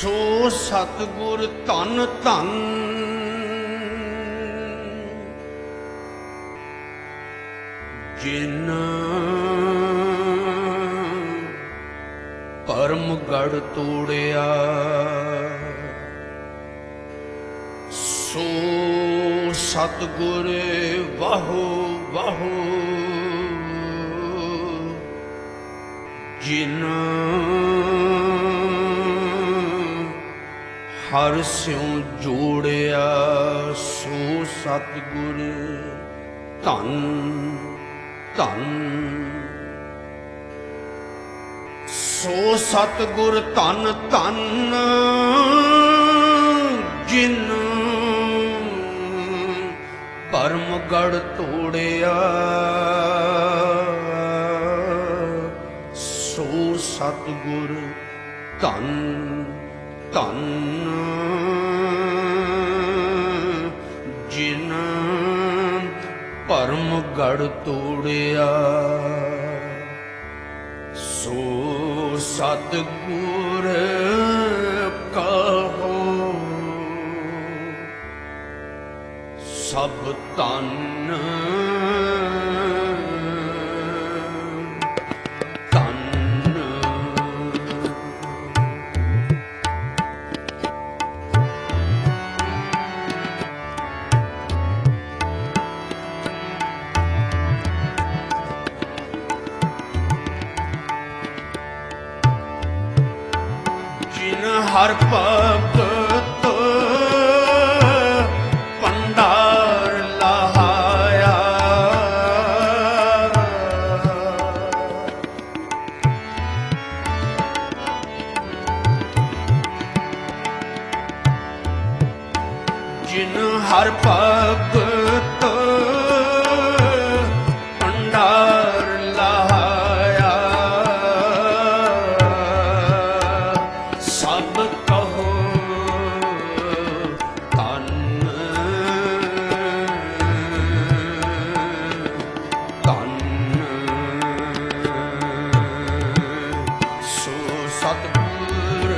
ਸੋ ਸਤਿਗੁਰ ਧੰਨ ਧੰਨ ਜਿਨ ਪਰਮ ਗੜ ਤੋੜਿਆ। ਸੋ ਸਤਿਗੁਰ ਵਾਹੋ ਵਾਹੋ ਜਿਨ ਹਰ ਸਿਉ ਜੋੜਿਆ। ਸੋ ਸਤਿਗੁਰ ਧੰਨ ਧੰਨ। ਸੋ ਸਤਿਗੁਰ ਧੰਨ ਧੰਨ ਜਿਨ ਪਰਮ ਗੜ ਤੋੜਿਆ। ਸੋ ਸਤਿਗੁਰ ਧੰਨ ਧੰਨ ਜਿਨ ਪਰਮ ਗੜ ਤੋੜਿਆ। ਸੋ ਸਤਿਗੁਰ ਕਹੋ ਸਭ ਧੰਨ ਧੰਨ। ਜਿਨ ਹਰ ਭਗਤ ਭੰਡਾਰ ਲਹਾਇਆ। ਜਿਨ ਹਰ ਭਗਤ ਭੰਡਾਰ ਲਹਾਇਆ। ਸਭ ਕਹੋ ਧੰਨ ਧੰਨ। ਸੋ ਸਤਿਗੁਰ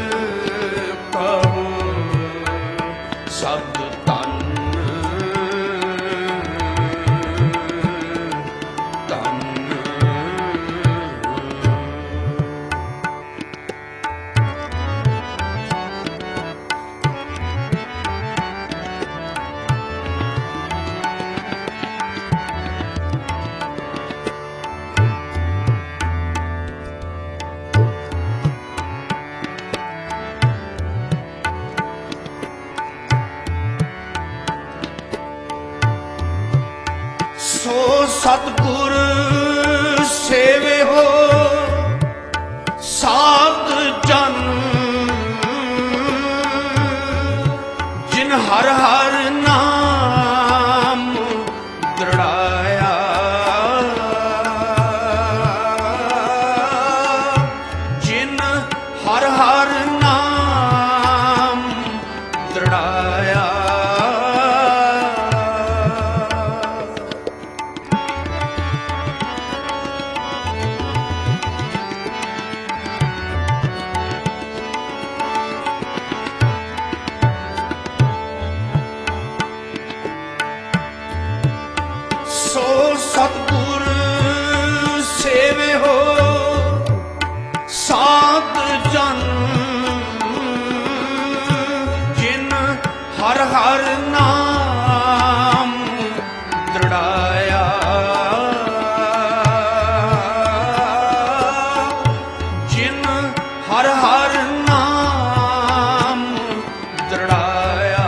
ਕਹੋ ਸਭ ਧੰਨ ਧੰਨ। ਸੋ ਸਤਿਗੁਰ ਸੇਵੇ ਹੋ ਸਾਧ ਜਨ। ਜਿਨ ਹਰ ਹਰ ਨਾਮ ਦ੍ਰਿੜਾਇਆ। ਜਿਨ ਹਰ ਹਰ ਨਾਮ ਦ੍ਰਿੜਾਇਆ। ਸੋ ਸਤਿਗੁਰ ਸੇਵੇ ਹੋ ਸਾਧ ਜਨ। ਜਿਨ ਹਰ ਹਰ ਨਾਮ ਦ੍ਰਿੜਾਇਆ। ਜਿਨ ਹਰ ਹਰ ਨਾਮ ਦ੍ਰਿੜਾਇਆ।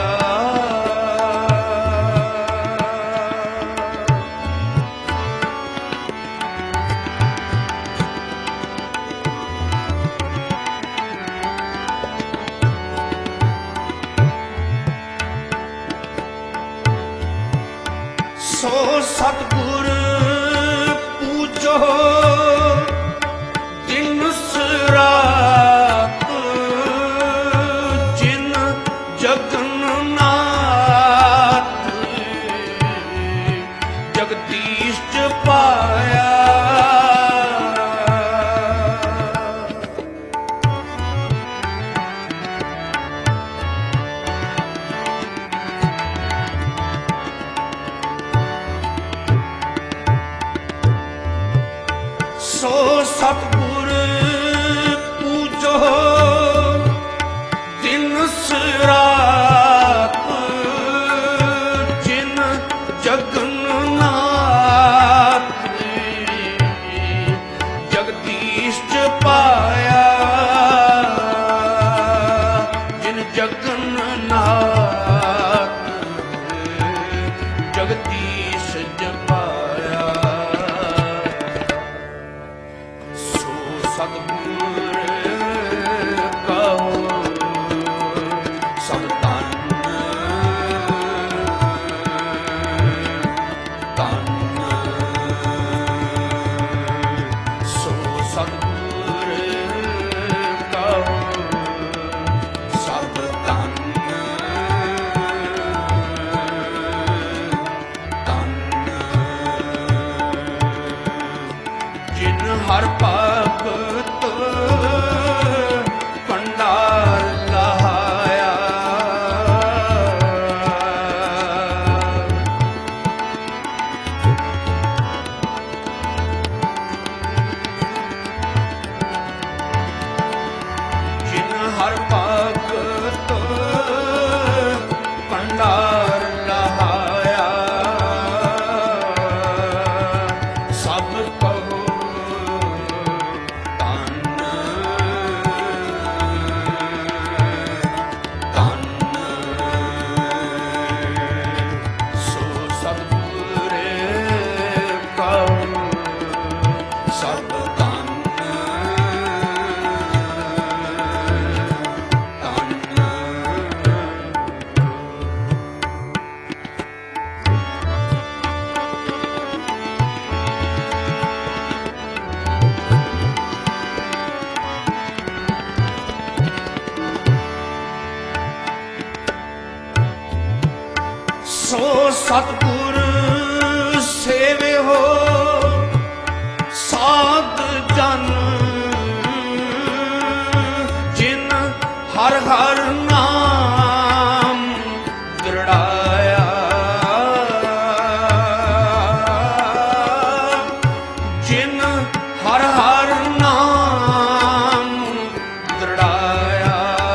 ਸੋ ਸਤਿਗੁਰ ਪੂਜੋ ਦਿਨ ਰਾਤ। ਜਿਨ ਜਗਨ ਨਾਥ ਜਗਦੀਸ਼ ਚ ਪਾਇਆ। ਪਾਇਆ, ਜਿਨ ਜਗਨ ਨਾਥ ਜਗਦੀਸ਼ ਜਪਾਇਆ। ਸੋ ਸਤਿਗੁਰ ਕਹੋ ਸਭ ਧਨ ਧਨ। ਸੋ ਸਤਿਗੁਰ ਕਹੋ ਸਭ ਧਨ ਧਨ। ਜਿਨ ਹਰ ਭਗਤ ਭੰਡਾਰ ਲਹਾਇਆ, ਜਿਨ ਹਰ ਭਗਤ ਭੰਡਾਰ ਲਹਾਇਆ, ਸਭ ਕਹੋ ਧੰਨ ਧੰਨ। ਸੋ ਸਤਿਗੁਰ ਕਹੋ ਸਭ ਧੰਨ ਧੰਨ। ਸੋ ਸਤਿਗੁਰ ਸੇਵਿਓ ਸਾਧ ਜਨ, ਜਿਨ ਹਰ ਹਰ ਨਾਮ ਦ੍ਰਿੜਾਇਆ, ਜਿਨ ਹਰ ਹਰ ਨਾਮ ਦ੍ਰਿੜਾਇਆ।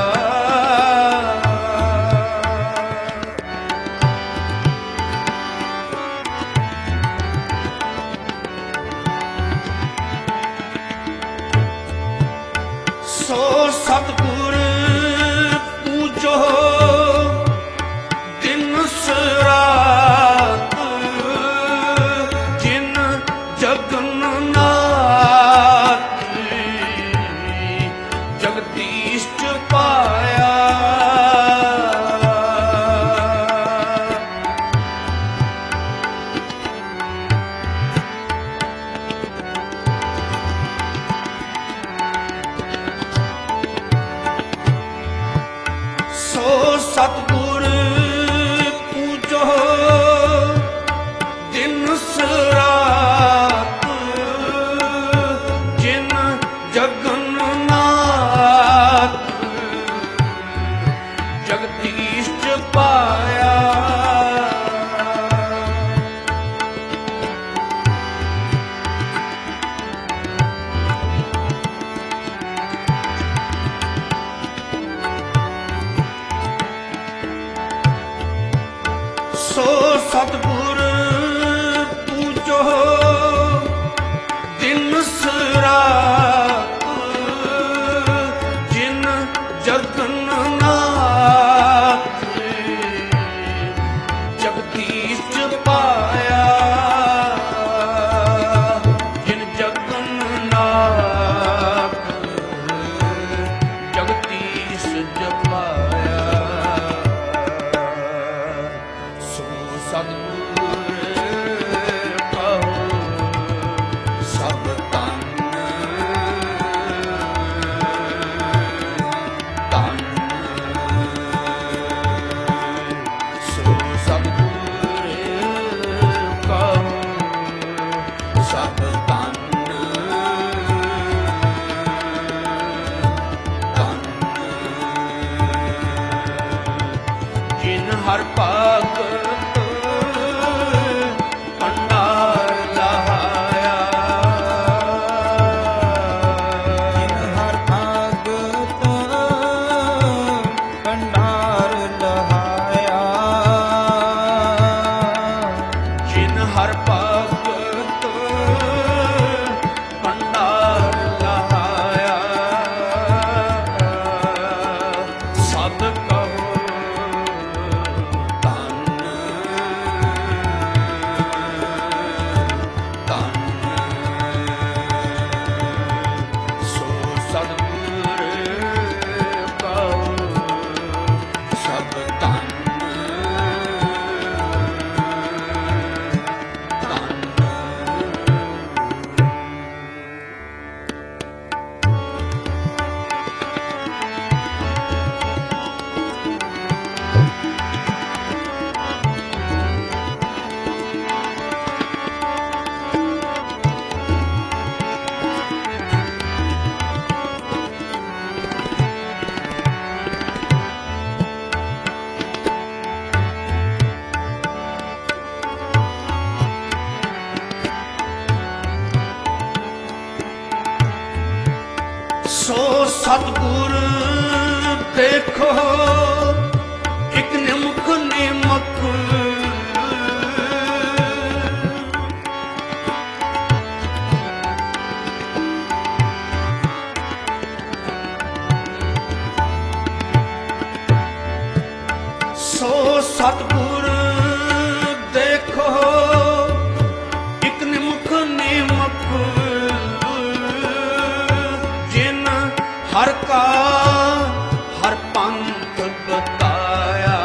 ਸੋ ਸਤਿਗੁਰ ਪੂਜੋ ਦਿਨ ਰਾਤ, ਜਿਨ ਜਗਨ ਨਾਥ ਜਗਦੀਸ਼ ਪਾਇਆ। ਸੋ ਸਤਿਗੁਰ ਪੂਜੋ ਦਿਨ ਰਾਤ, ਜਿਨ ਜਗਨ ਨਾਥ ਜਗਦੀਸ਼ ਪਾਇਆ। ਸੋ ਸਤਿਗੁਰ ਪੂਜੋ ਦਿਨ ਰਾਤ, ਜਿਨ ਜਗਨ ਨਾਥ ਜਗਦੀਸ਼ ਪਾਇਆ, ਜਿਨ ਜਗਨ ਨਾਥ ਜਗਦੀਸ਼ ਜਪਾਇਆ। ਸੋ ਸਤਿਗੁਰ ਕਹੋ ਸਭ ਧਨ ਧਨ। ਸੋ ਸਤਿਗੁਰ ਕਹੋ ਸਭ ਧਨ ਧਨ। ਜਿਨ ਹਰ ਭਗਤ ਭੰਡਾਰ ਲਹਾਇਆ, ਜਿਨ ਹਰ ਭਗਤ ਭੰਡਾਰ ਲਹਾਇਆ, ਜਿਨ ਹਰ ਭਗਤ ਭੰਡਾਰ ਲਹਾਇਆ। ਸੋ ਸਤਿਗੁਰ ਦੇਖੋ ਇਕ ਨਿਮਕ ਨਿਮਕ ਸੋ ਸਤਿਗੁਰ ਦੇਖੋ ਇਕ ਨਿਮਕ ਨਿਮਕ ਜਿਨ ਹਰ ਕਾ ਹਰ ਪੰਥ ਬਤਾਇਆ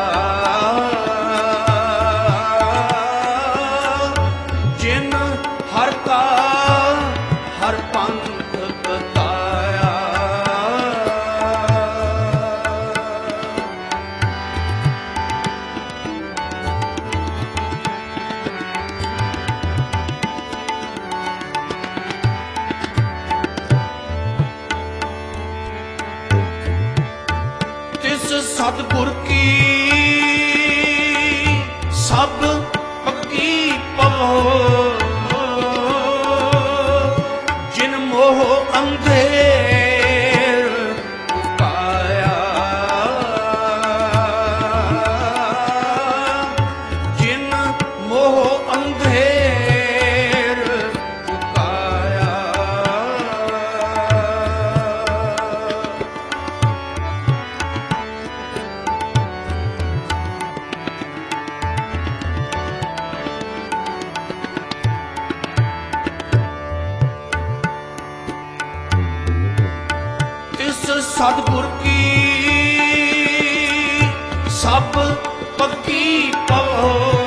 ਜਿਨ ਹਰ ਕਾ ਹਰ ਪੰਥ ਬਤਾਇਆ ਤਿਸ ਸਤਿਗੁਰ ਕੀ ਸਭ ਪੱਕੀ ਪਵੋ ਜਿਨ ਮੋਹ ਅੰਧੇਰ ਪਾਇਆ ਜਿਨ ਮੋਹ ਅੰਧੇਰ ਪਾਇਆ ਤਿਸ ਸਤਿਗੁਰ ਕੀ ਸਭ ਪੱਕੀ ਪਵੋ